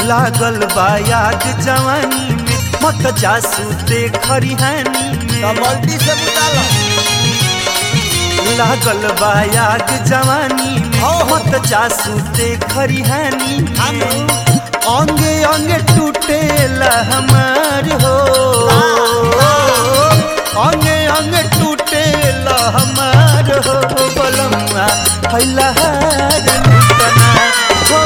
लागल बायाग जवानी में मत जासूते खरिहानी में बाल्टी से बुताला लागल बायाग जवानी में मत जासूते खरिहानी में अंगे अंगे टूटेला हमार हो अंगे अंगे टूटेला हमार हो बलमुआ फैलहार लुटना हो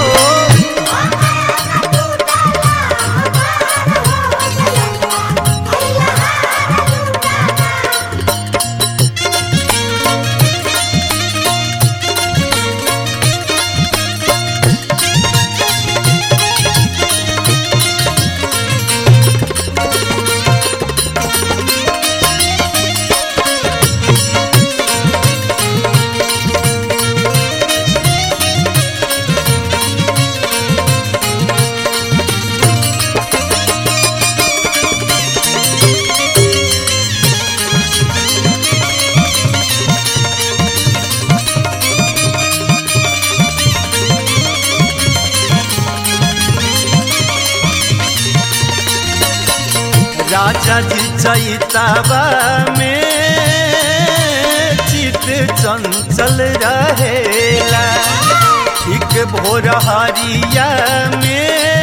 राजा जी चैताबा में चित चंचल रहेला ठीक भोर हरिया में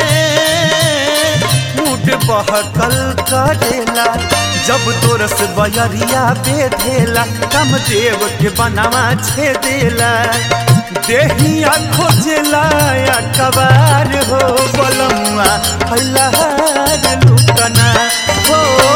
मुड बहकल करेला जब तोरस बयरिया बेधेला कामदेव के बनावा छेदेला देहिया खोजेला कबार हो बलमुआ फैलहार लुटना हो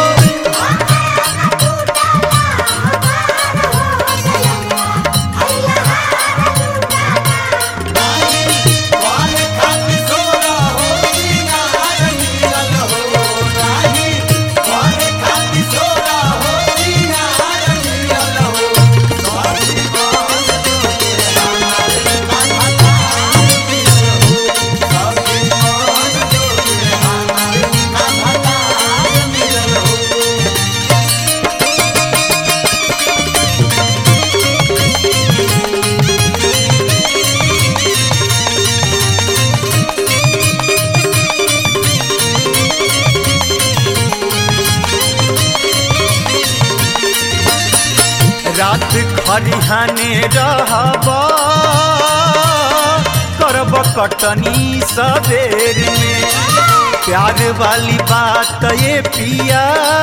रात खरिहाने रहब करब कटनी सबेर में प्यार वाली बात ये पिया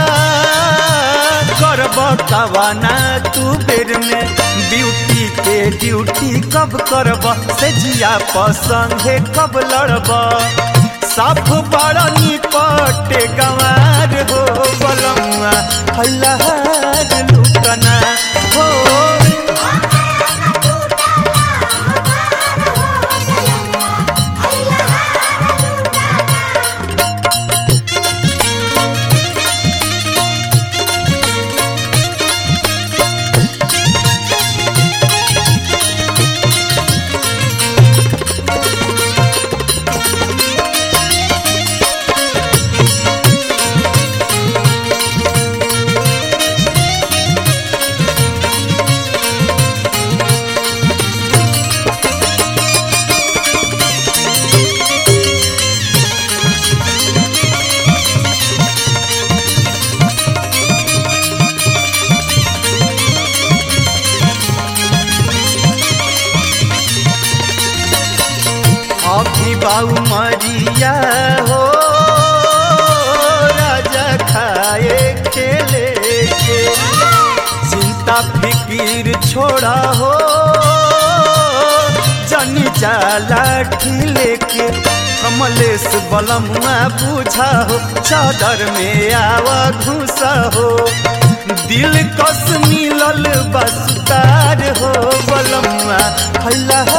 करब कवाना तू बेर में ब्यूटी के ड्यूटी कब करब से जिया पसंगे कब लड़ब साफ बड़ा निपटे गंवार हो बलमुआ फैलहार लुटना हो अभी बाऊ मरिया हो राजा खाए खेले के चिंता फिकीर छोड़ा हो जनी जाला ठिले के कमलेश बलमुआ बुझा हो चादर में आवा घुसा हो दिल कस मिलल बसतार हो बलमुआ फैला